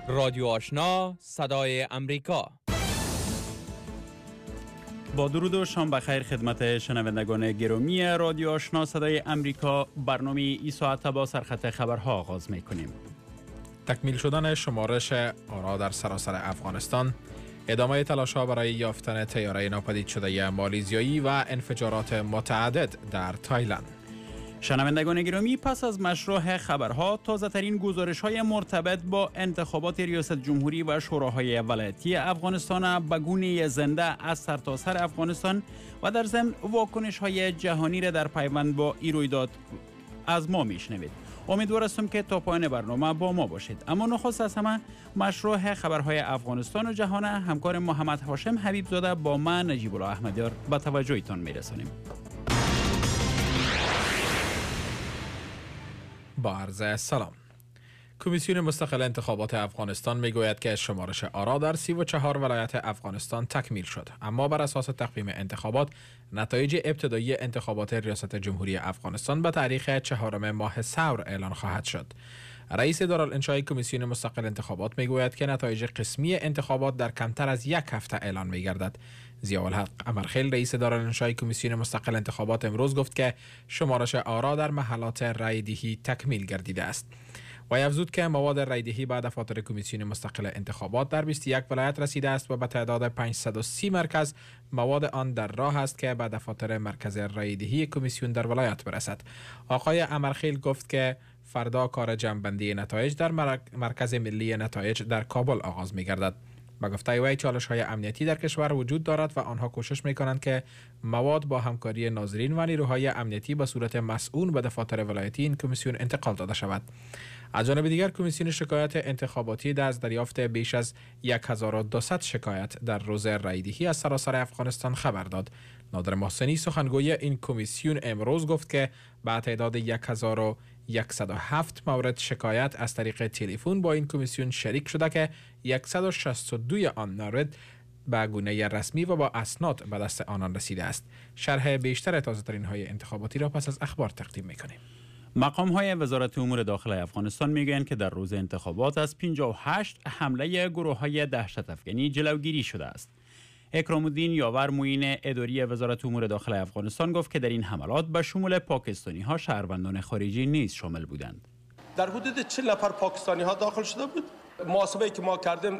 رادیو آشنا صدای امریکا. با درود و شام بخیر خدمت شنوندگان گرامی رادیو آشنا صدای امریکا. برنامه ای ساعت با سرخط خبرها آغاز می‌کنیم. تکمیل شدن شمارش آرا در سراسر افغانستان، ادامه تلاش‌ها برای یافتن طیاره ناپدید شده مالیزیایی و انفجارات متعدد در تایلند. شنوندگان گرامی، پس از مشروع خبرها تازه‌ترین گزارش‌های مرتبط با انتخابات ریاست جمهوری و شوراهای ولایتی افغانستان به گونه زنده از سرتاسر افغانستان و در ضمن واکنش‌های جهانی را در پیوند با این رویداد از ما میشنوید. امیدوار هستم که تا پایان برنامه با ما باشید. اما نخست از همه مشروع خبرهای افغانستان و جهان همکار محمد هاشم حبیب زاده با من نجیب الله احمدیار به توجهتان میرسانیم. با عرض سلام. کمیسیون مستقل انتخابات افغانستان میگوید که شمارش آرا در 34 ولایت افغانستان تکمیل شد، اما بر اساس تقویم انتخابات نتایج ابتدایی انتخابات ریاست جمهوری افغانستان به تاریخ 4 ماه ثور اعلان خواهد شد. رئیس دارالانشای کمیسیون مستقل انتخابات میگوید که نتایج قسمی انتخابات در کمتر از یک هفته اعلان میگردد. ضیاءالحق امرخیل رئیس دارالانشای کمیسیون مستقل انتخابات امروز گفت که شمارش آرا در محلات رایدهی تکمیل گردیده است. و افزود که مواد رایدهی به دفاتر کمیسیون مستقل انتخابات در 21 ولایت رسیده است و به تعداد 530 مرکز مواد آن در راه است که به دفاتر مرکز رایدهی کمیسیون در ولایت برسد. آقای امرخیل گفت که فردا کار جمع‌بندی نتایج در مرکز ملی نتایج در کابل آغاز می‌گردد. با گفته وی چالش‌های امنیتی در کشور وجود دارد و آنها کوشش می‌کنند که مواد با همکاری ناظرین و نیروهای امنیتی به صورت مسئول به دفاتر ولایتی این کمیسیون انتقال داده شود. از جانب دیگر کمیسیون شکایات انتخاباتی از دریافت بیش از 1200 شکایت در روز رایدهی از سراسر افغانستان خبر داد. نادر محسنی سخنگوی این کمیسیون امروز گفت که با تعداد 1107 مورد شکایت از طریق تلفن با این کمیسیون شریک شده که 162 آن مورد به گونه رسمی و با اسناد به دست آنان رسیده است. شرح بیشتر تازه‌ترین های انتخاباتی را پس از اخبار تقدیم می‌کنیم. مقام‌های وزارت امور داخل افغانستان میگویند که در روز انتخابات از 58 حمله گروه‌های دهشت افغانی جلوگیری شده است. اکرام الدین یاور معین اداری وزارت امور داخل افغانستان گفت که در این حملات به شمول پاکستانی‌ها شهروندان خارجی نیز شامل بودند. در حدود 40 نفر پاکستانی‌ها داخل شده بود. محاسبه‌ای که ما کردیم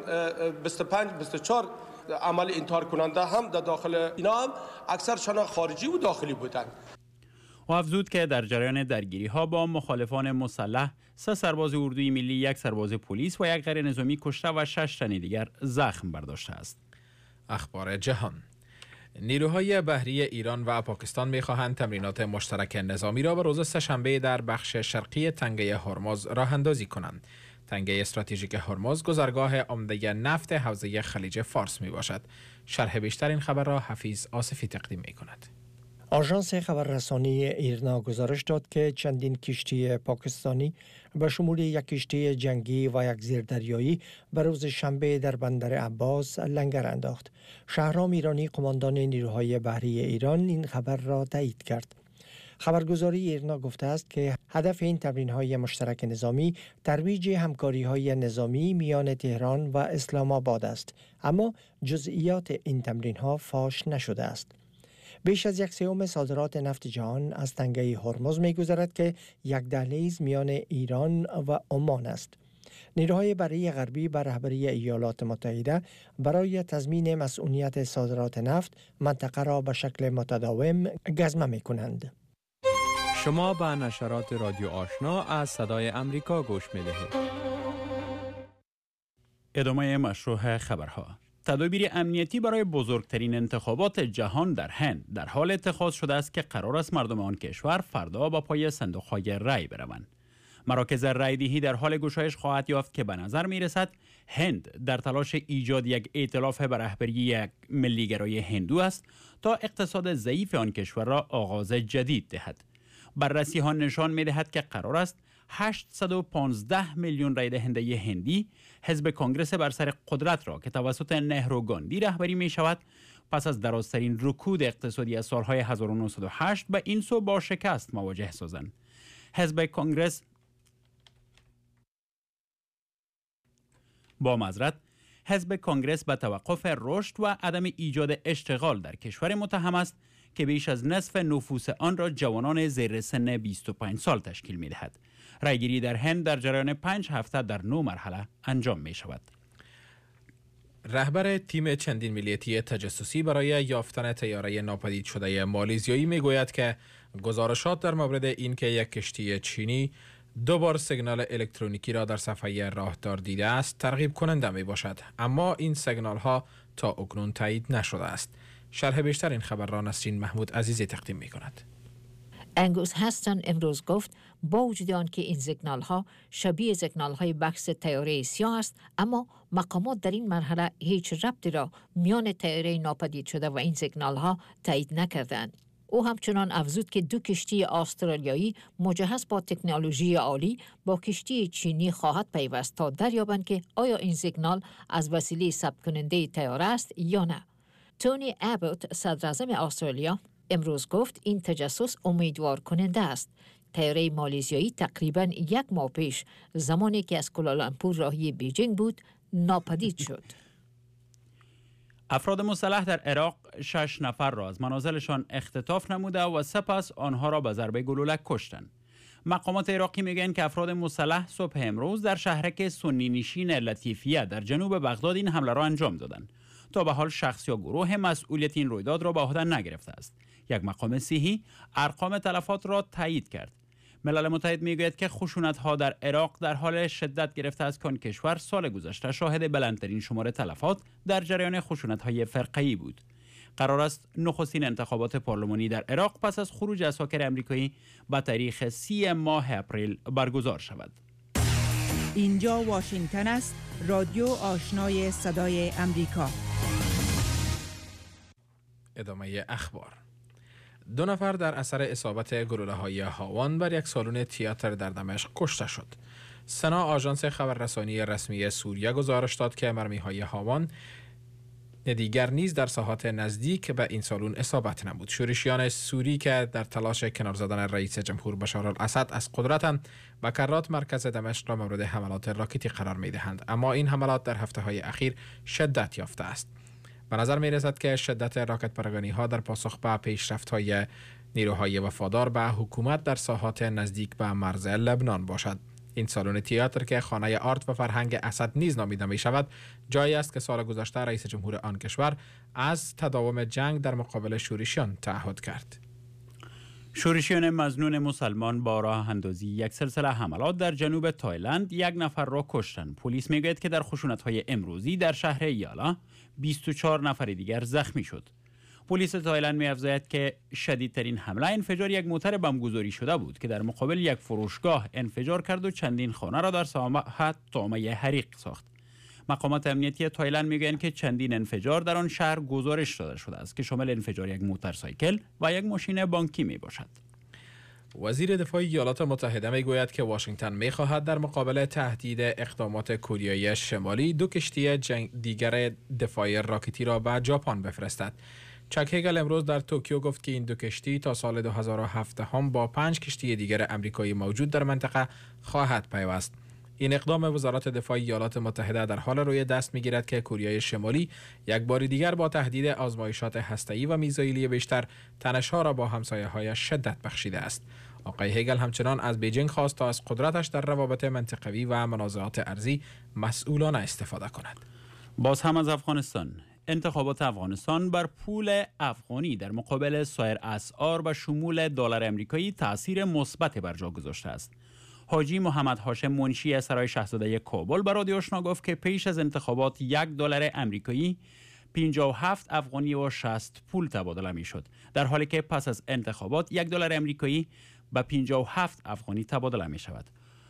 25-24 عمل انتحار کننده هم در داخل اینا هم اکثرشان خارجی و داخلی بودند. و افزود که در جریان درگیری‌ها با مخالفان مسلح 3 سرباز اردوی ملی، 1 سرباز پلیس و 1 غیر نظامی کشته و 6 تن دیگر زخم برداشته است. اخبار جهان. نیروهای بحری ایران و پاکستان می‌خواهند تمرینات مشترک نظامی را به روز سه‌شنبه در بخش شرقی تنگه هرمز راه اندازی کنند. تنگه استراتژیک هرمز گذرگاه عمده نفت حوزه خلیج فارس میباشد. شرح بیشتر این خبر را حفیظ آصفی تقدیم می‌کند. آژانس خبررسانی ایرنا گزارش داد که چندین کشتی پاکستانی به شمول 1 کشتی جنگی و 1 زیردریایی به روز شنبه در بندر عباس لنگر انداخت. شهرام ایرانی قماندان نیروهای بحری ایران این خبر را تایید کرد. خبرگزاری ایرنا گفته است که هدف این تمرین‌های مشترک نظامی ترویج همکاری‌های نظامی میان تهران و اسلام آباد است، اما جزئیات این تمرین‌ها فاش نشده است. بیش از 1/3 صادرات نفت جهان از تنگه هرمز می‌گذرد که یک دهلیز میان ایران و عمان است. نیروهای بحری غربی بر رهبری ایالات متحده برای تضمین مسئولیت صادرات نفت منطقه را به شکل متداوم گزمه می‌کنند. شما به نشرات رادیو آشنا از صدای امریکا گوش می‌دهید. ادامه مشروع خبرها. تدابیر امنیتی برای بزرگترین انتخابات جهان در هند در حال اتخاذ شده است که قرار است مردم آن کشور فردا با پای صندوق‌های رای بروند. مراکز رایدهی در حال گشایش خواهد یافت که به نظر می رسد هند در تلاش ایجاد یک ائتلاف به رهبری یک ملیگرای هندو است تا اقتصاد ضعیف آن کشور را آغاز جدید دهد. بررسی ها نشان می دهد که قرار است 815 میلیون رای دهنده هندی حزب کانگرس بر سر قدرت را که توسط نهرو گاندی رهبری می شود پس از درازترین رکود اقتصادی از سالهای 1908 به این سو با شکست مواجه سازند. حزب کانگرس با معذرت حزب کنگرس به توقف رشد و عدم ایجاد اشتغال در کشور متهم است که بیش از نصف نفوس آن را جوانان زیر سن 25 سال تشکیل می دهد. رایگیری در هند در جریان 5 هفته در 9 مرحله انجام می شود. رهبر تیم چندین ملیتی تجسسی برای یافتن طیاره ناپدید شده مالزیایی می گوید که گزارشات در مورد این که یک کشتی چینی 2 بار سیگنال الکترونیکی را در صفحه راهدار دیده است ترغیب کننده می باشد، اما این سیگنال ها تا اکنون تایید نشده است. شرح بیشتر این خبر را نسرین محمود عزیزی تقدیم می کند. انگوس هستن امروز گفت با وجود آنکه این سیگنال ها شبیه سیگنال های بکس طیاره سیاه است، اما مقامات در این مرحله هیچ ربطی را میان طیاره ناپدید شده و این سیگنال ها تایید نکردند. او همچنان افزود که 2 کشتی استرالیایی مجهز با تکنولوژی عالی با کشتی چینی خواهد پیوست تا دریابند که آیا این سیگنال از وسیله ثبت کننده طیاره است یا نه. تونی ابوت صدراعظم استرالیا امروز گفت این تجسس امیدوار کننده است. طیاره مالزیایی تقریباً 1 ماه پیش زمانی که از کوالالامپور راهی بیجینگ بود ناپدید شد. افراد مسلح در عراق 6 نفر را از منازلشان اختطاف نموده و سپس آنها را به ضربه گلولک کشتند. مقامات عراقی میگن که افراد مسلح صبح امروز در شهرک سنی نشین لطیفیه در جنوب بغداد این حمله را انجام دادند. تا به حال شخص یا گروه مسئولیت این رویداد را به عهده نگرفته است. یک مقام صحی ارقام تلفات را تایید کرد. ملل متحد میگوید که خشونت‌ها در عراق در حال شدت گرفته است که آن کشور سال گذشته شاهد بلندترین شمار تلفات در جریان خشونت‌های فرقه‌ای بود. قرار است نخستین انتخابات پارلمانی در عراق پس از خروج عساکر آمریکایی به تاریخ 30 ماه اپریل برگزار شود. اینجا واشنگتن است، رادیو آشنای صدای امریکا. ادامه اخبار. 2 نفر در اثر اصابت گلوله‌های هاوان بر یک سالن تئاتر در دمشق کشته شد. سنا آژانس خبررسانی رسمی سوریه گزارش داد که مرمی‌های هاوان دیگر نیز در ساحات نزدیک به این سالن اصابت نمود. شورشیان سوری که در تلاش کنار زدن رئیس جمهور بشار الاسد از قدرتند و کرات مرکز دمشق را مورد حملات راکتی قرار می‌دهند، اما این حملات در هفته‌های اخیر شدت یافته است. به نظر می رسد که شدت راکت پرگانی ها در پاسخ به پیشرفت های نیروهای وفادار به حکومت در ساحات نزدیک به مرز لبنان باشد. این سالن تئاتر که خانه آرت و فرهنگ اسد نیز نامیده می شود، جایی است که سال گذشته رئیس جمهور آن کشور از تداوم جنگ در مقابل شورشیان تعهد کرد. شورشیان مظنون مسلمان با راه اندازی یک سلسله حملات در جنوب تایلند 1 نفر را کشتند. پلیس میگوید که در خشونت‌های امروزی در شهر یالا 24 نفر دیگر زخمی شد. پلیس تایلند می‌افزاید که شدیدترین حمله انفجار یک موتر بمبگذاری شده بود که در مقابل یک فروشگاه انفجار کرد و چندین خانه را در ساحت طعمه حریق ساخت. مقامات امنیتی تایلند میگویند که چندین انفجار در آن شهر گزارش داده شده است که شامل انفجار یک موتورسایکل و یک ماشین بانکی می باشد. وزیر دفاع ایالات متحده میگوید که واشنگتن میخواهد در مقابل تهدید اقدامات کره شمالی 2 کشتی دیگر دفاع راکتی را به ژاپن بفرستد. چاک هگل امروز در توکیو گفت که این 2 کشتی تا سال 2007 هم با 5 کشتی دیگر آمریکایی موجود در منطقه خواهد پیوست. این اقدام وزارت دفاع ایالات متحده در حال روی دست میگیرد که کره شمالی یک بار دیگر با تهدید آزمایشات هسته‌ای و میزایلی بیشتر تنش‌ها را با همسایه‌هایش شدت بخشیده است. آقای هگل همچنان از بیجینگ خواست تا از قدرتش در روابط منطقوی و منازعات ارضی مسئولانه استفاده کند. باز هم از افغانستان. انتخابات افغانستان بر پول افغانی در مقابل سایر اسعار و شمول دلار آمریکایی تأثیر مثبت بر جا گذاشته است. حاجی محمد هاشم منشی سرای شاهزاده کابل به رادیو آشنا گفت که پیش از انتخابات 1 دلار آمریکایی 57 افغانی و 60 پول تبادله می شد، در حالی که پس از انتخابات 1 دلار آمریکایی به 57 افغانی تبادله می شود.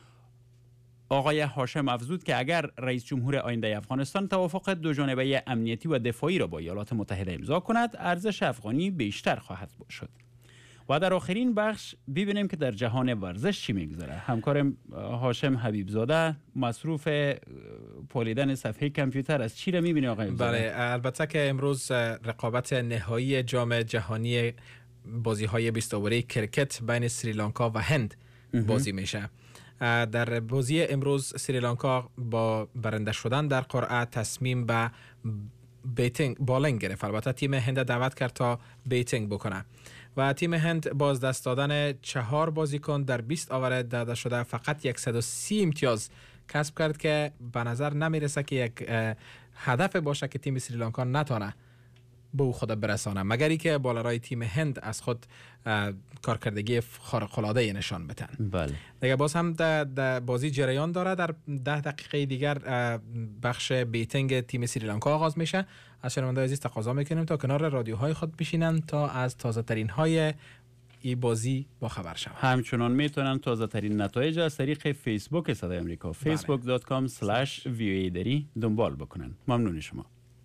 آقای هاشم افزود که اگر رئیس جمهور آینده افغانستان توافق 2 جانبه امنیتی و دفاعی را با ایالات متحده امضا کند، ارزش افغانی بیشتر خواهد شد. و در آخرین بخش ببینیم که در جهان ورزش چی میگذره. همکارم هاشم حبیبزاده مصروف پولیدن صفحه کامپیوتر است. چی را میبینی آقای حبیبزاده؟ بله، البته که امروز رقابت نهایی جام جهانی بازی‌های 20 اوره کرکت بین سریلانکا و هند بازی میشه. در بازی امروز سریلانکا با برنده شدن در قرعه تصمیم به بالینگ گرفت. البته تیم هند دعوت کرد تا بیتینگ بکنه و تیم هند با از دست دادن 4 بازیکن در 20 آور داده شده فقط 130 امتیاز کسب کرد که به نظر نمیرسه که یک هدف باشه که تیم سریلانکا نتونه به او خود برسانه، مگری که بالرای تیم هند از خود کارکردگی خارق‌العاده نشان بدن. بله. دیگه باز هم در بازی جریان داره. در 10 دقیقه دیگر بخش بیتینگ تیم سریلانکا آغاز میشه. از شنوندگان عزیز تقاضا میکنیم تا کنار رادیوهای خود بشینن تا از تازه ترین های این بازی با خبر شوند. همچنان میتونن تازه ترین نتایج از طریق فیسبوک صدای امریکا facebook.com/voa دری دنبال بکنن. ممنون شما.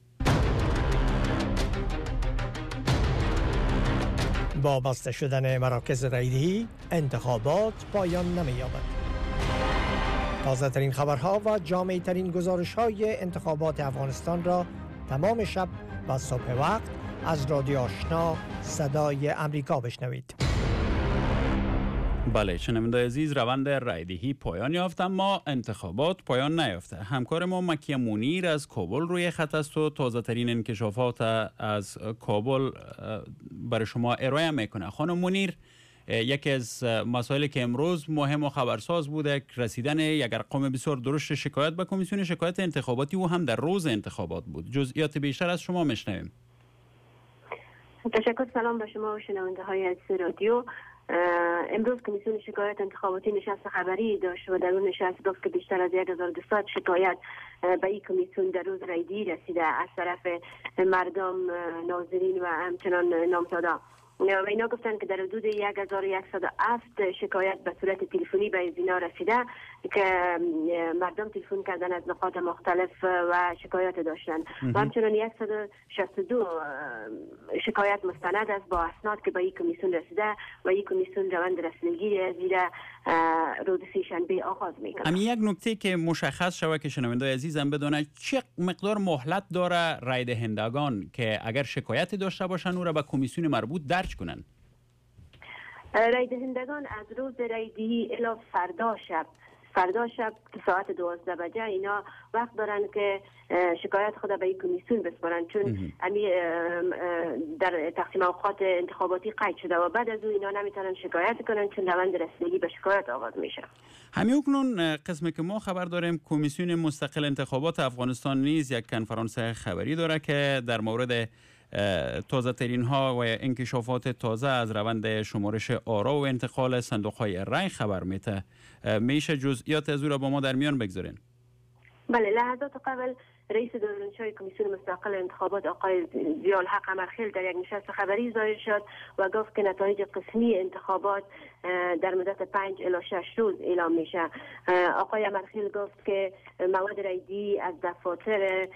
با بسته شدن مراکز رایدهی انتخابات پایان نمی‌یابد. تازه ترین خبرها و جامع ترین گزارش های انتخابات افغانستان را تمام شب و صبح وقت از رادیو آشنا صدای امریکا بشنوید. بله شنوندگان عزیز، روند رایدهی پایان یافت اما انتخابات پایان نیافته. همکار ما مکیه منیر از کابل روی خط است و تازه ترین انکشافات از کابل برای شما ارائه میکنه. خانم منیر، یکی از مسائلی که امروز مهم و خبرساز بوده رسیدن یک ارقام بسیار درشت شکایت به کمیسیون شکایت انتخاباتی و هم در روز انتخابات بود. جزئیات بیشتر از شما میشنویم. تشکر. سلام به شما و شنونده های عزیز رادیو. امروز کمیسیون شکایت انتخاباتی نشست خبری داشت و در اون نشست گفت که بیشتر از 1200 شکایت به این کمیسیون در روز رایدی رسیده از طرف مردم، ناظرین و همچنان نامزدان. و اینا گفتن که در حدود 1107 شکایت به صورت تلفنی به اینا رسیده که مردم تلفن کردن از نقاط مختلف و شکایت داشتن و همچنان 162 شکایت مستند است با اسناد که به این کمیسیون رسیده و این کمیسیون روند رسیدگی زیر روز سه‌شنبه آغاز میکنه. اما یک نکته که مشخص شود که شنوندگان عزیزم بدونه، چه مقدار مهلت داره رای دهندگان که اگر شکایتی داشته باشن او را به کمیسیون مربوط درج کنن؟ رای دهندگان از روز رایدهی الی فردا شب که ساعت 12 بجه اینا وقت دارن که شکایت خود به این کمیسیون بسپارن، چون در تقسیم اوقات انتخاباتی قید شده و بعد از اون اینا نمیتونن شکایت کنن چون روند رسیدگی به شکایت آغاز میشه. همین کنون قسمی که ما خبر داریم کمیسیون مستقل انتخابات افغانستان نیز یک کنفرانس خبری داره که در مورد تازه ترین ها و انکشافات تازه از روند شمارش آرا و انتقال صندوق های رای خبر میده. میشه جزئیات از او را با ما در میان بگذارین؟ بله، لحظات قبل رئیس دارالانشای کمیسیون مستقل انتخابات آقای ضیاءالحق امرخیل در یک نشست خبری ظاهر شد و گفت که نتایج قسمی انتخابات در مدت 5 الی 6 روز اعلام میشه. آقای امرخیل گفت که مواد رایدی از دفاتر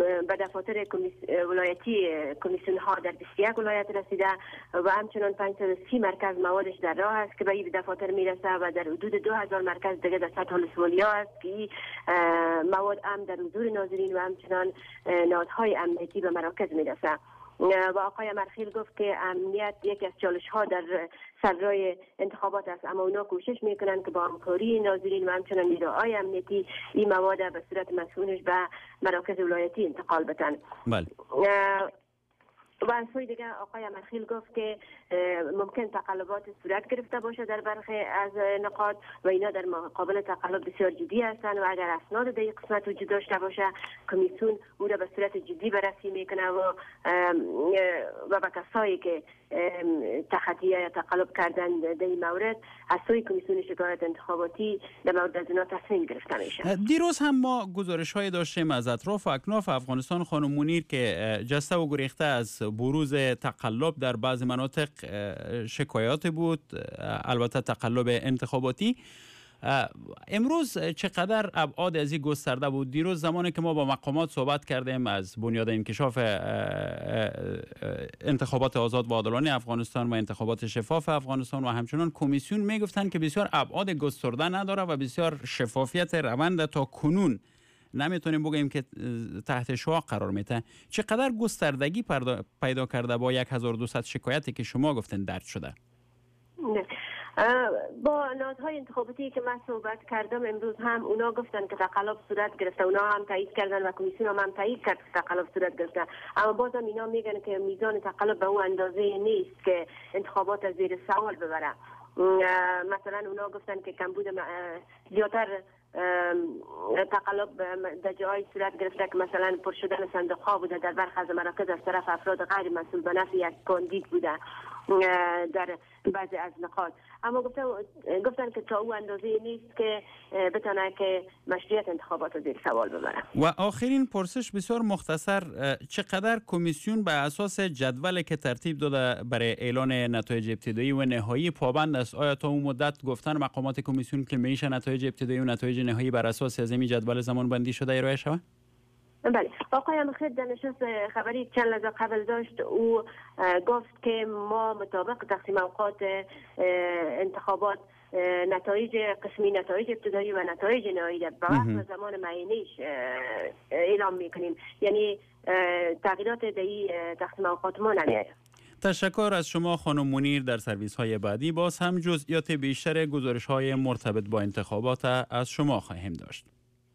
ولایتی کمیسیون ها در 21 ولایت رسیده و همچنان 530 مرکز موادش در راه است که به این دفاتر میرسه و در حدود 2000 مرکز دیگه در سطح ولسوالی‌ها است که مواد هم در حضور ناظرین و همچنان نهادهای امنیتی به مراکز میرسه. و آقای امرخیل گفت که امنیت یکی از چالش ها در سرای انتخابات است، اما اونا کوشش میکنن که با همکاری ناظرین و همچنان نیروهای امنیتی این مواد به صورت مسئولش به مراکز ولایتی انتقال بدن. بله. و از سوی دیگه آقای امرخیل گفت که ممکن تقلبات صورت گرفته باشه در برخی از نقاط و اینا در مقابل تقلب بسیار جدی هستند و اگر اسناد در این قسمت وجود داشته باشه کمیسیون او را به صورت جدی بررسی میکنه و به کسایی که تخطیه یا تقلب کردن در این مورد از سوی کمیسیون شکایت انتخاباتی در مورد از اینا تصمیم گرفته میشه. دیروز هم ما گزارش‌های داشتیم از اطراف و اکناف افغانستان خانم منیر که جسته و گریخته از بروز تقلب در بعض مناطق شکایات بود، البته تقلب انتخاباتی. امروز چقدر ابعاد از این گسترده بود؟ دیروز زمانی که ما با مقامات صحبت کردیم از بنیاد انکشاف انتخابات آزاد و عادلانه افغانستان و انتخابات شفاف افغانستان و همچنان کمیسیون میگفتن که بسیار ابعاد گسترده نداره و بسیار شفافیت روند تا کنون نمیتونیم بگیم که تحت شعاع قرار میده. چقدر گستردگی پیدا کرده با 1200 شکایتی که شما گفتن درج شده؟ با نهادهای انتخاباتی که من صحبت کردم امروز هم اونا گفتن که تقلب صورت گرفته، اونا هم تایید کردن و کمیسیون هم تایید کرد که تقلب صورت گرفته، اما بازم اینا میگن که میزان تقلب به اون اندازه نیست که انتخابات از زیر سوال ببره. مثلا اونا گفتن که کمبود زیادتر تقلب در جای صورت گرفته که مثلا پر شدن صندوق ها بوده در برخی از مراکز از طرف افراد غیر مسئول به نفع یک کاندید بوده در بعضی از نقاط، اما گفتن که تا او اندازه نیست که بتونه که مشروعیت انتخابات رو زیر سوال ببره. و آخرین پرسش بسیار مختصر، چقدر کمیسیون به اساس جدولی که ترتیب داده برای اعلان نتایج ابتدایی و نهایی پابند است؟ آیا تا اون مدت گفتن مقامات کمیسیون که میشه نتایج ابتدایی و نتایج نهایی بر اساس از این جدول زمان بندی شده ارائه شود؟ بله، آقای امخید در نشست خبری چند لحظه قبل داشت، او گفت که ما مطابق تقسیم اوقات انتخابات نتایج قسمی، نتایج ابتدایی و نتایج نهایی در وقت و زمان معینیش اعلام میکنیم، یعنی تغییرات در تقسیم اوقات ما نمیاد. تشکر از شما خانم منیر. در سرویس های بعدی باز هم جزئیات بیشتر گزارش های مرتبط با انتخابات از شما خواهیم داشت.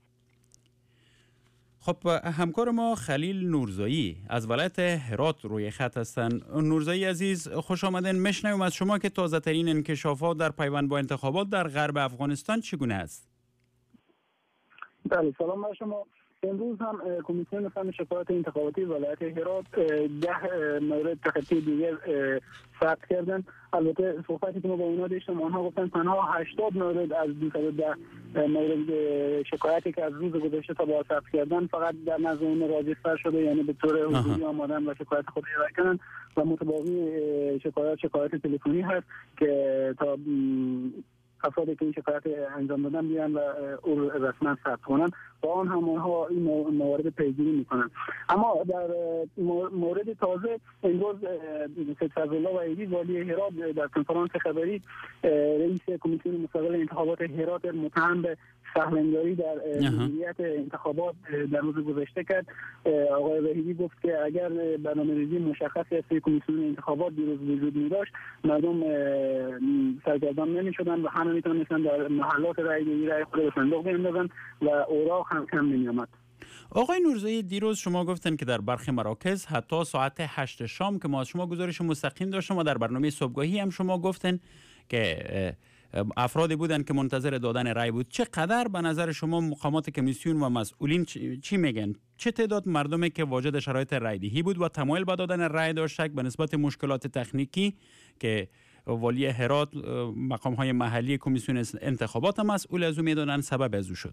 خب همکار ما خلیل نورزایی از ولایت هرات روی خط هستند. نورزایی عزیز خوش آمدین. میشنویم از شما که تازه ترین انکشافات در پیوند با انتخابات در غرب افغانستان چگونه است؟ بله، سلام بر شما. امروز هم کمیسیون فن شکایات انتخاباتی ولایت هرات 10 مورد تخطی دیگر ثبت کردن. البته صحبتی که ما با اونا داشتیم، آنها گفتن تنها 80 مورد از 210 مورد شکایتی که از روز گذشته تا با ثبت کردن فقط در نزد اون راجستر شده، یعنی به طور حضوری آمدن و شکایت خود ارائه کردن و متباقی شکایت تلفنی هست که تا افرادی که این شکایت انجام دادن بیان و او رسما ثبت کنن با آن هم آنها این موارد پیگیری میکنن. اما در مورد تازه امروز سید فضلالله وحیدی والی هرات در کنفرانس خبری رئیس کمیسیون مستقل انتخابات هرات متهم به سهل‌انگاری در مدیریت انتخابات در روز گذشته کرد. آقای وحیدی گفت که اگر برنامه‌ریزی مشخصی از کمیسیون انتخابات دیروز وجود می‌داشت مردم سرگردان نمی‌شدند و همه می‌تونستند در محلات رای خود به صندوق بیندازند و اوراق هم کم نمی‌آمد. آقای نورزایی دیروز شما گفتن که در برخی مراکز حتی ساعت 8 شام که ما از شما گزارش مستقیم داشتیم و در برنامه صبحگاهی هم شما گفتن که افرادی بودن که منتظر دادن رای بود. چقدر به نظر شما مقامات کمیسیون و مسئولین چی میگن؟ چه تعداد مردمی که واجد شرایط رایدهی بود و تمایل به دادن رای داشت به نسبت مشکلات تکنیکی که والی هرات مقام‌های محلی کمیسیون انتخابات مسئول از او میدونن سبب از او شد؟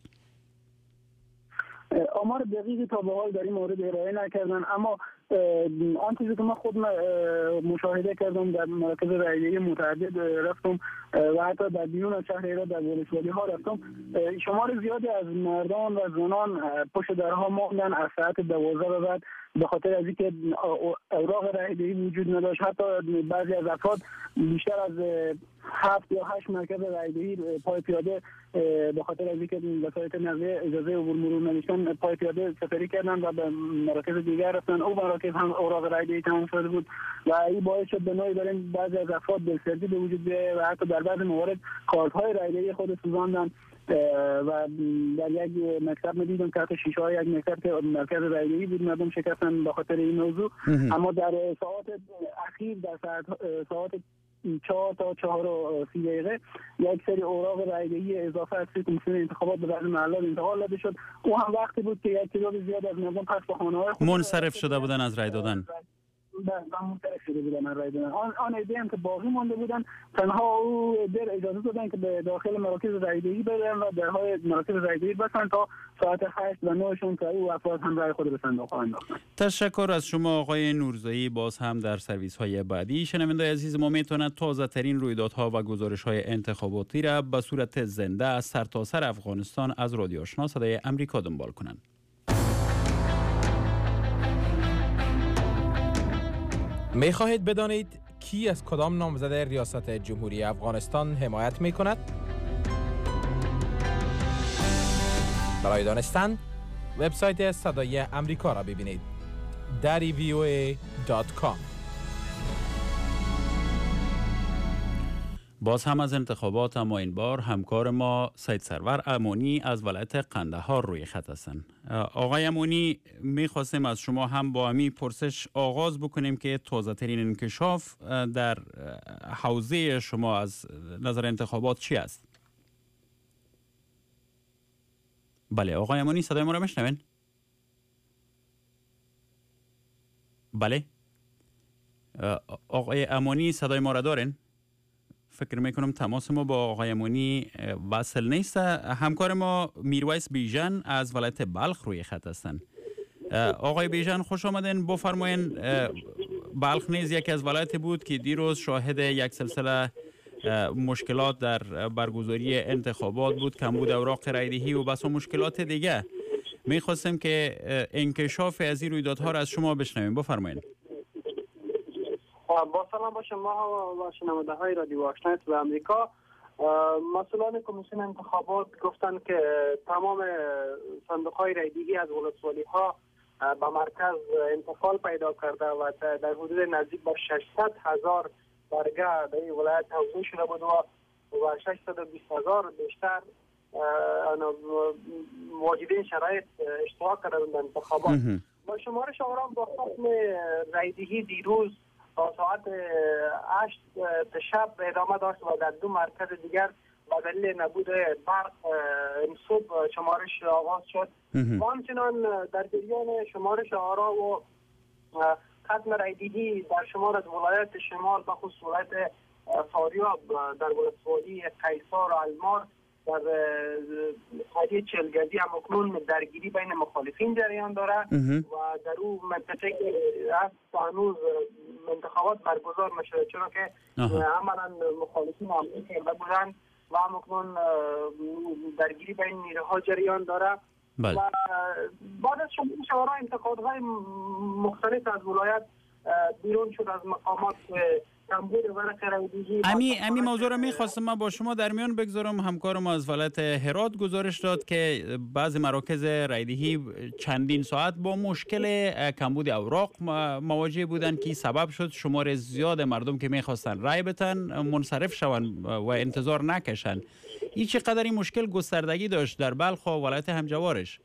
آمار دقیقی تا به حال در این مورد ارائه نکردن، اما آن چیزی که من خود مشاهده کردم در مراکز رایدهی متعدد رفتم و حتی در بیرون از شهر هرات در ولسوالی ها رفتم، شمار زیادی از مردان و زنان پشت درها ماندن از ساعت 12 به بعد به خاطر از اینکه اوراق رایدهی وجود نداشت. حتی بعضی از افراد بیشتر از 7 یا 8 مرکز رایدهی پای پیاده به خاطر از اینکه وسایط نقلیه اجازه عبور مرور نداشتن پای پیاده سفری کردن و به مراکز دیگر رفتن. او مراکز هم اوراق رایدهی تمام شده بود و این باعث شد به نوعی برای بعضی از افراد دلسردی به وجود بیاید و حتی در بعضی موارد کارت‌های رایدهی خود سوزاندن و در یک مکتب می‌دیدم که حتی شیشه‌های یک مکتب که مرکز رایدهی بود مردم شکستن به خاطر این موضوع. اما در ساعات اخیر در ساعات 4 تا 4:30 یک سری اوراق رایدهی اضافه از کمیسیون انتخابات به بعضی محلات انتقال داده شد. او هم وقتی بود که یک تعداد زیاد از مردم پس به خانه‌های خود منصرف شده بودن از رای دادن. منصرف شده بودن از رای دادن. آن ایده هم که باقی مانده بودن تنها او در اجازه دادن که به داخل مراکز رایدهی برن و درهای مراکز رایدهی بستن تا ساعت 8 و 9 شون که او افراد هم رای خود به صندوق انداختن. تشکر از شما آقای نورزایی. باز هم در سرویس های بعدی شنونده عزیز ما میتونند تازه ترین رویدادها و گزارش های انتخاباتی را به صورت زنده از سرتاسر افغانستان از رادیو آشنا صدای امریکا دنبال کنند. می خواهید بدانید کی از کدام نامزد ریاست جمهوری افغانستان حمایت می کند؟ برای دانستن وبسایت صدای امریکا را ببینید darivoa.com. باز هم از انتخابات، اما این بار همکار ما سید سرور امانی از ولایت قندهار روی خط هستند. آقای امانی، میخواستیم از شما هم با همین پرسش آغاز بکنیم که تازه ترین انکشاف در حوزه شما از نظر انتخابات چی است؟ بله آقای امانی، صدای ما را میشنوین؟ بله آقای امانی، صدای ما را دارین؟ فکر میکنم تماس ما با آقای امانی وصل نیست. همکار ما میرویس بیژن از ولایت بلخ روی خط هستند. آقای بیژن خوش آمدین. بفرمایین. بلخ نیز یکی از ولایت بود که دیروز شاهد یک سلسله مشکلات در برگزاری انتخابات بود، کمبود اوراق رایدهی و بس و مشکلات دیگه. میخواستیم که انکشاف از این رویدادها را از شما بشنویم. بفرمایین. با سلام با شما و شنونده های رادیو آشنا صدای آمریکا. مسئولان کمیسیون انتخابات گفتند که تمام صندوق های رایدهی از ولسوالی ها به مرکز انتقال پیدا کرده و در حدود نزدیک به 600,000 برگه در این ولایت توزیع شده بود و 620,000 بیشتر واجدین شرایط اشتراک کردند در انتخابات. با شمارش آرام با ختم رایدهی دیروز تا ساعت 8 شب ادامه داشت و در دو مرکز دیگر با دلیل نبود برق صبح شمارش آغاز شد. و همچنان در جریان شمارش آرا و ختم رایدهی در شمار از ولایت شمال بخصوص ولایت فاریاب در ولسوالی قیصار و المار در حدیه چلگدی هم اکنون درگیری بین مخالفین جریان داره و در اون منطقه که هنوز انتخابات برگزار نشده، چرا که عملا مخالفین حمله کرده بودن و هم اکنون درگیری بین نیروها جریان داره. و بعد از شمارش انتقادهای مختلف از ولایت بیرون شد از مقامات امی موضوع را میخواستم ما با شما در میان بگذارم. همکار ما از ولایت هرات گزارش داد که بعضی مراکز رایدهی چندین ساعت با مشکل کمبود اوراق مواجه بودند که سبب شد شمار زیاد مردم که میخواستن رای بدن منصرف شوند و انتظار نکشند. این چقدر این مشکل گستردگی داشت در بلخ و ولایت همجوارش؟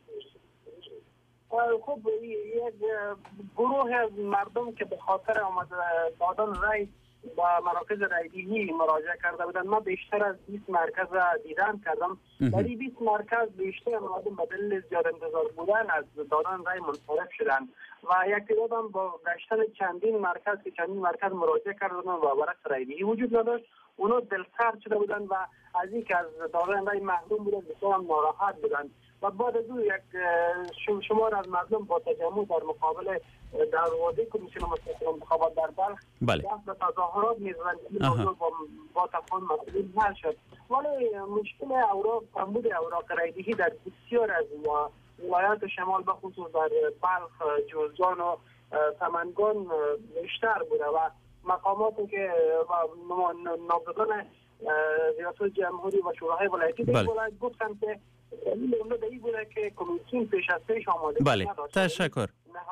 خب یک گروه از مردم که به خاطر دادن رای با مراکز رایدهی مراجعه کرده بودند، ما بیشتر از 20 مرکز دیدن کردم. در این 20 مرکز بیشتر مردم به دلیل زیاد انتظار بودن از دادن رای منصرف شدند و یک تعداد هم با گشتن چندین مرکز مراجعه کردن و ورق رایدهی وجود نداشت. اونا دلسرد شده بودند و از اینکه از دادن رای محروم بودند بسیار ناراحت بودند. و بعد از اون یک شمار از مردم با تجمع در مقابل دروازه کمیسیون مستقل انتخابات در بلخ دست به تظاهرات می‌زدند. این موضوع با تفاهم مسئولین حل شد. ولی مشکل اوراق، کمبود اوراق رایدهی در بسیار از ولایات شمال به خصوص در بلخ، جوزجان و سمنگان بیشتر بوده و مقاماتی که نامزدان ریاست جمهوری و شوراهای ولایتی در ولایت گفتند که دلیل اون در این بوده که کمیسیون پیش از پیش آماده نداشت. تشکر.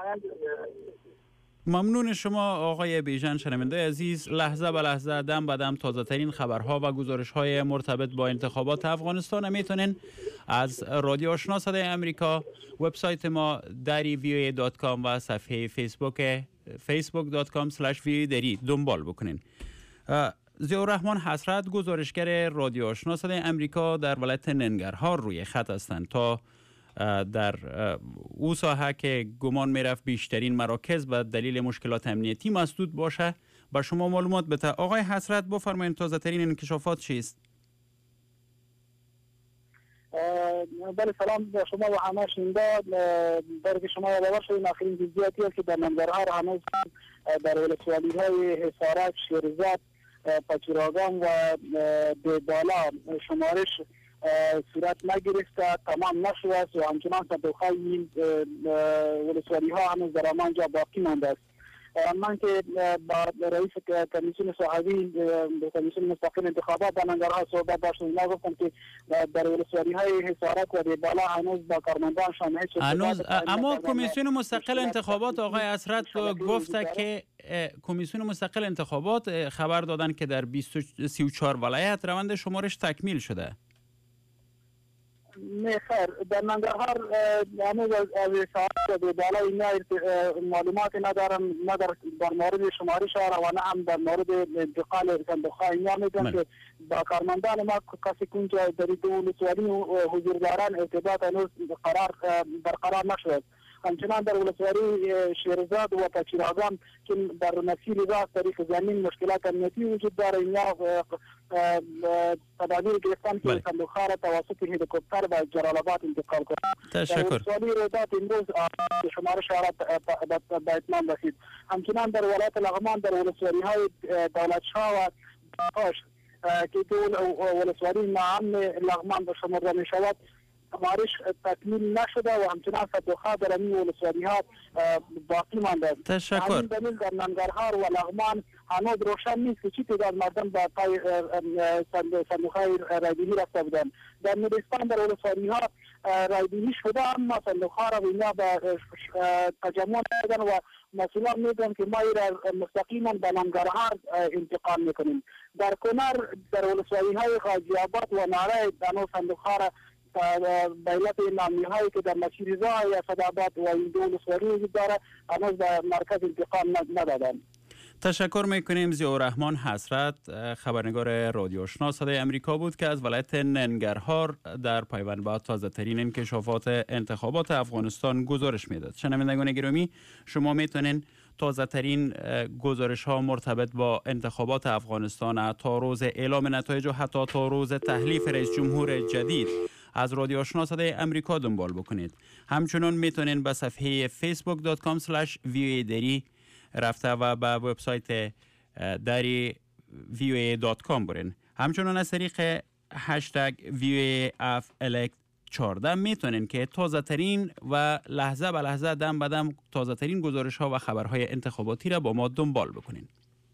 ممنون شما آقای بیژن. شنونده عزیز، لحظه به لحظه، دم به دم تازه ترین خبرها و گزارش های مرتبط با انتخابات افغانستان میتونین از رادیو آشنا صدای امریکا، وبسایت ما darivoa.com و صفحه فیسبوک facebook.com/voa دنبال بکنین. ضیاءالرحمن حسرت، گزارشگر رادیو آشنا صدای امریکا در ولایت ننگرهار روی خط هستند تا در او ساحه که گمان میرفت بیشترین مراکز به دلیل مشکلات امنیتی مسدود باشه با شما معلومات بده. آقای حسرت بفرمایید تازه ترین انکشافات چیست؟ بله سلام با شما و همه شنونده. برای شما باور شدید آخرین جزئیاتی است که در ننگرهار هنوز در ولسوالی های حصارک، شیرزاد، پچراگان و بالا شمارش صورت نگرفته، تمام نشده است و همچنان صندوق‌های ولسوالی ها هنوز در آنجا باقی مانده است. من که با رئیس کمیسیون صحوی کمیسیون مستقل انتخابات در ننگرهار صحبت داشتم، گفتم که در ولسوالی های حصارک و بالا هنوز با کارمندانشان اما کمیسیون مستقل انتخابات آقای حسرت گفته که کمیسیون مستقل انتخابات خبر دادن که در 34 ولایت روند شمارش تکمیل شده. نه خیر، در ننگرهار هنوز از ساعت به بالا اینا معلومات ندارم، نه در مورد شمارش و نه هم در مورد انتقال صندوق‌ها. اینا میگن که با کارمندان ما کسی کنجا در ولسوالی و حضورداران ارتباط هنوز برقرار نشد. همچنان در ولسوالی شیرزاد و پاچیراغان که در مسیر راه طریق زمین مشکلات امنیتی وجود داره. اینا تدابیر گرفتن که صندوق‌ها را توسط هلیکوپتر به جلال آباد انتقال کنند. تشکر. در ولسوالی رودات امروز شمارش به اتمام رسید. همچنان در ولایت لغمان در ولسوالی‌های دولتشاه و باش که دو ولسوالی ناامن لغمان به شمرده می‌شود شمارش تکمیل نشده و همچنان صندوق‌ها در این ولسوالی‌ها باقی مانده. تشکر. همین دلیل در ننگرهار و لغمان هنوز روشن نیست که چی تعداد مردم به پای صندوق‌های رایدهی رفته بودند. در نورستان در ولسوالی‌ها رایدهی شده اما صندوق‌ها را اینا به تجمع نمودن و مسئولان میگن که ما را مستقیما به ننگرهار انتقال میکنیم. در کنر در ولسوالی‌های غازی آباد و ناره هنوز صندوق‌ها را به علت نامی‌هایی که در مسیر راه یا صدابات و این دو ولسوالی وجود داره هنوز به مرکز انتقال ندادن. تشکر میکنیم. ضیاءالرحمن حسرت خبرنگار رادیو آشنا صدای امریکا بود که از ولایت ننگرهار در پیوند با تازه ترین انکشافات انتخابات افغانستان گزارش میداد. شنوندگان گرامی، شما میتونین تازه ترین گزارش ها مرتبط با انتخابات افغانستان تا روز اعلام نتایج و حتی تا روز تحلیف رئیس جمهور جدید از رادیو آشنا صدای امریکا دنبال بکنید. همچنین میتونین به صفحه facebook.com/voa دری رفته و به وبسایت دری voa.com برین. همچنین از طریق هشتگ voa14 میتونین که تازه ترین و لحظه به لحظه دم به دم تازه ترین گزارش ها و خبرهای انتخاباتی را با ما دنبال بکنین.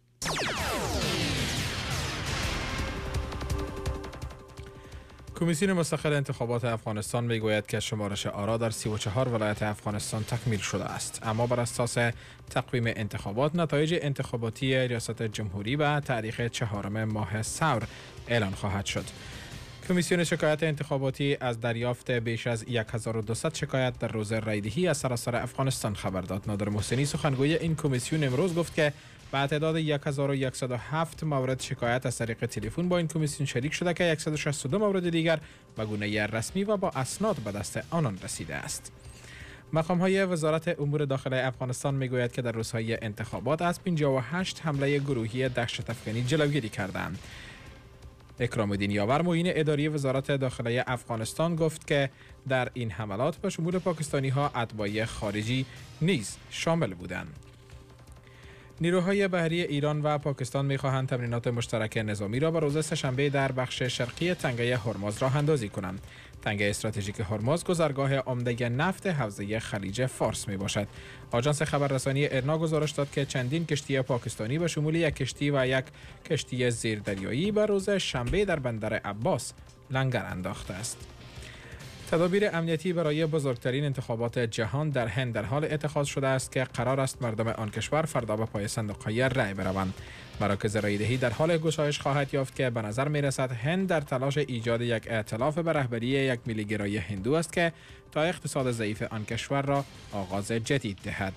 کمیسیون مستقل انتخابات افغانستان میگوید که شمارش آرا در 34 ولایت افغانستان تکمیل شده است، اما بر اساس تقویم انتخابات نتایج انتخاباتی ریاست جمهوری به تاریخ 4 ماه ثور اعلان خواهد شد. کمیسیون شکایت انتخاباتی از دریافت بیش از 1200 شکایت در روز رایدهی از سراسر افغانستان خبر داد. نادر محسنی سخنگوی این کمیسیون امروز گفت که به تعداد 1107 مورد شکایت از طریق تلفن با این کمیسیون شریک شده که 162 مورد دیگر به گونه رسمی و با اسناد به دست آنان رسیده است. مقام‌های وزارت امور داخلی افغانستان میگوید که در روزهای انتخابات از 58 حمله گروهی دهشت‌افکنی جلوگیری کردند. اکرام الدین یاور معین اداری وزارت داخلی افغانستان گفت که در این حملات به شمول پاکستانی‌ها اتباع خارجی نیز شامل بودند. نیروهای بحری ایران و پاکستان می‌خواهند تمرینات مشترک نظامی را به روز سه‌شنبه در بخش شرقی تنگه هرمز راه اندازی کنند. تنگه استراتژیک هرمز گذرگاه عمده نفت حوزه خلیج فارس میباشد. آژانس خبررسانی ارنا گزارش داد که چندین کشتی پاکستانی به شمول یک کشتی و یک کشتی زیردریایی به روز شنبه در بندر عباس لنگر انداخته است. تدابیر امنیتی برای بزرگترین انتخابات جهان در هند در حال اتخاذ شده است که قرار است مردم آن کشور فردا به پای صندوق‌های رای بروند. مراکز رایدهی در حال گشایش خواهد یافت که به نظر می رسد هند در تلاش ایجاد یک ائتلاف به رهبری یک ملی‌گرای هندو است که تا اقتصاد ضعیف آن کشور را آغاز جدید دهد.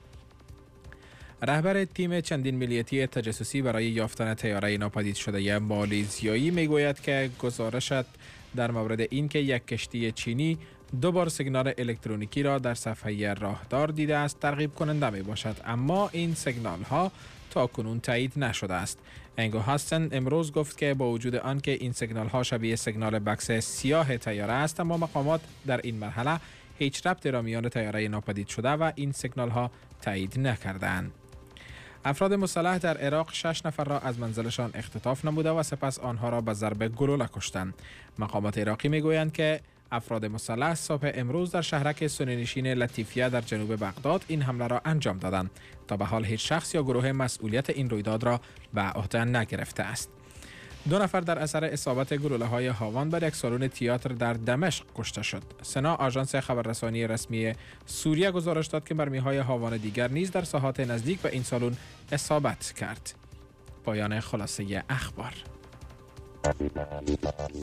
رهبر تیم چندین ملیتی تجسسی برای یافتن طیاره ناپدید شده مالیزیایی میگوید که گزارشات در مورد این که یک کشتی چینی 2 بار سیگنال الکترونیکی را در صفحه راهدار دیده است ترغیب کننده می باشد، اما این سیگنال ها تا کنون تایید نشده است. انگو هاستن امروز گفت که با وجود آن که این سیگنال ها شبیه سیگنال بکس سیاه طیاره است، اما مقامات در این مرحله هیچ ربطی را میان طیاره ناپدید شده و این سیگنال ها تایید نکردند. افراد مسلح در عراق 6 نفر را از منزلشان اختطاف نموده و سپس آنها را به ضرب گلوله کشتند. مقامات عراقی میگویند که افراد مسلح صبح امروز در شهرک سنی‌نشین لطیفیه در جنوب بغداد این حمله را انجام دادند. تا به حال هیچ شخص یا گروه مسئولیت این رویداد را به عهده نگرفته است. 2 نفر در اثر اصابت گلوله‌های هاوان بر یک سالن تئاتر در دمشق کشته شد. سنا آژانس خبررسانی رسمی سوریه گزارش داد که مرمی‌های هاوان دیگر نیز در ساحات نزدیک به این سالن اصابت کرد. پایان خلاصه اخبار.